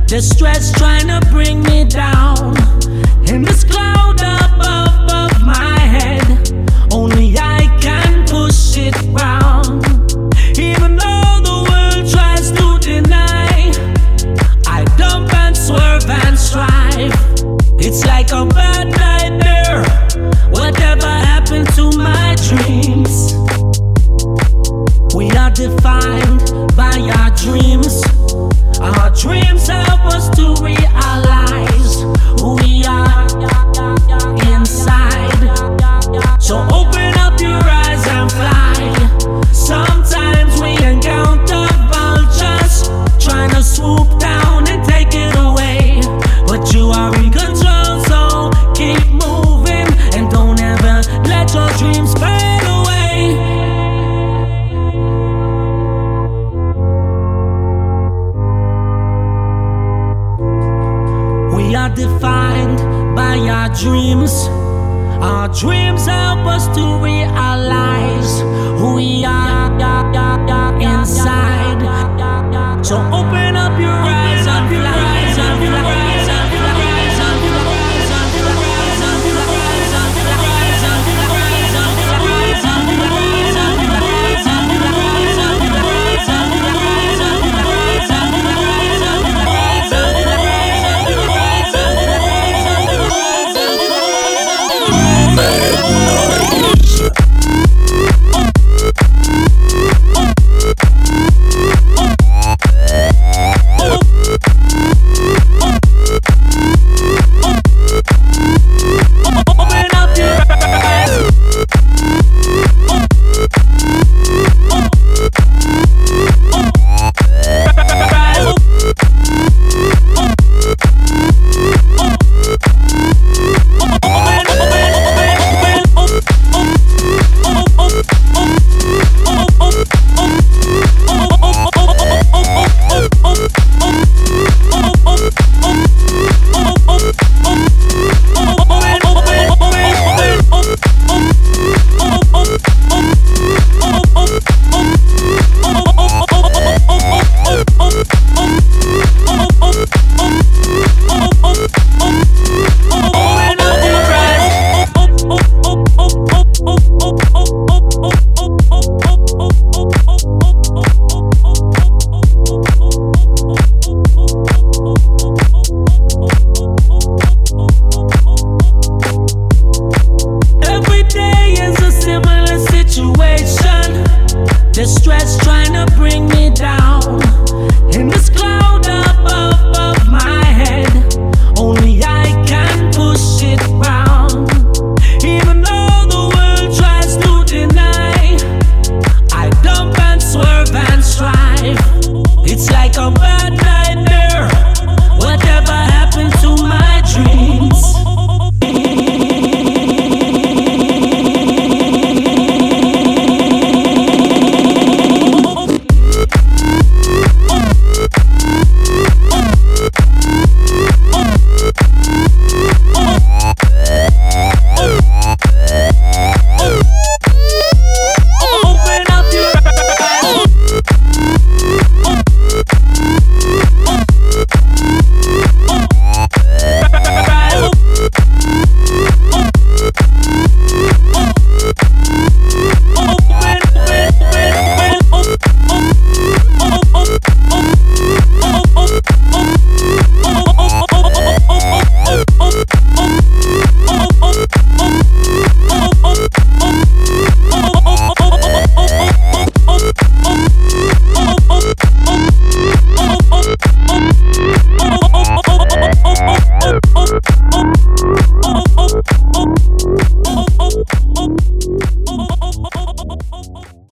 The stress trying to bring me down. In this cloud up above my head, only I can push it round. Even though the world tries to deny, I dump and swerve and strive. It's like a bad nightmare. Whatever happened to my dreams? We are defined by our dreams. Our dreams help us to realize who we are inside. So open up your eyes and fly. Sometimes we encounter vultures trying to swoop down and take it away, but you are in control, so keep moving and don't ever let your dreams fade away. We are defined by our dreams. Our dreams help us to realize who we are inside. So open up your eyes and fly. The stress trying to bring me